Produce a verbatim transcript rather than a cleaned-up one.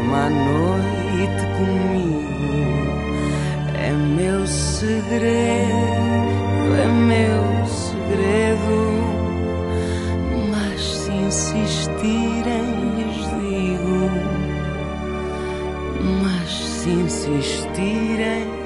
uma noite comigo. É meu segredo, é meu segredo. Mas se insistirem lhes digo, mas se insistirem